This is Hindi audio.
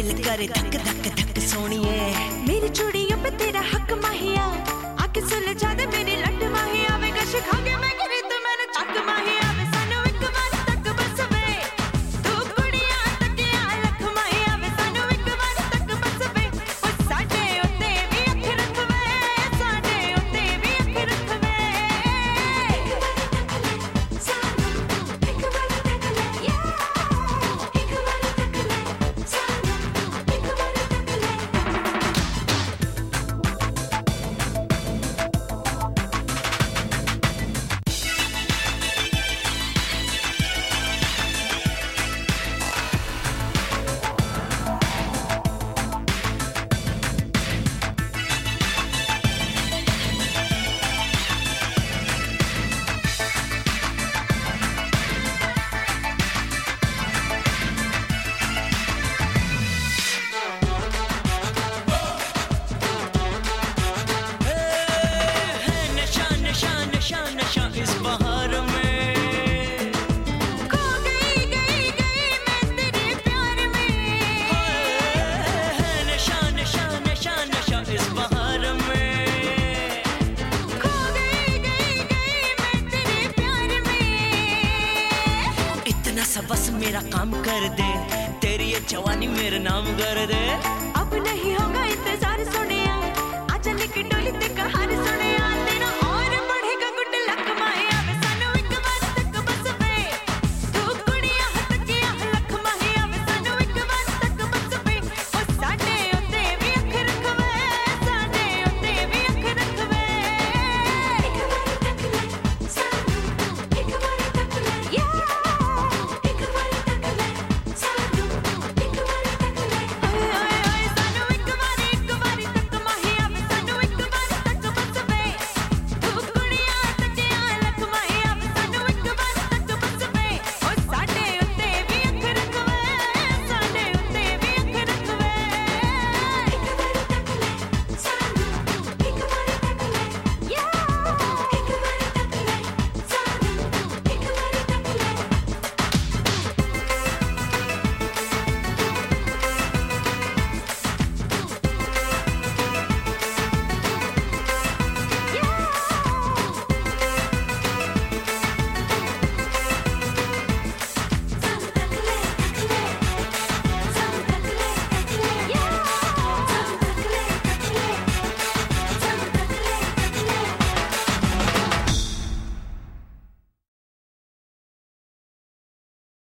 दिल करे धक धक धक सोनिए, मेरी चूड़ियों पे तेरा हक माहिया, आके सुलझा दे मेरी लट माहिया, वे गश खागे मैं गिरी तो मैंने चक माहिया, वे सानू एक बार तक बस वे, तू कुड़िया तकिया लख माहिया, वे सानू एक बार तक बस वे, ओ साडे उत्ते भी अख रख वे, साडे उत्ते भी अख रख वे, एक बार तक ले सानू, एक बार तक ले या, एक बार तक ले सानू, एक बार तक ले। नशा नशा नशा नशा इस बहार में, खो गई गई गई मैं तेरे प्यार में, है नशा नशा नशा नशा इस बहार में, खो गई गई गई मैं तेरे प्यार में। इतना सा बस मेरा काम कर दे, तेरी ये जवानी मेरा नाम कर दे।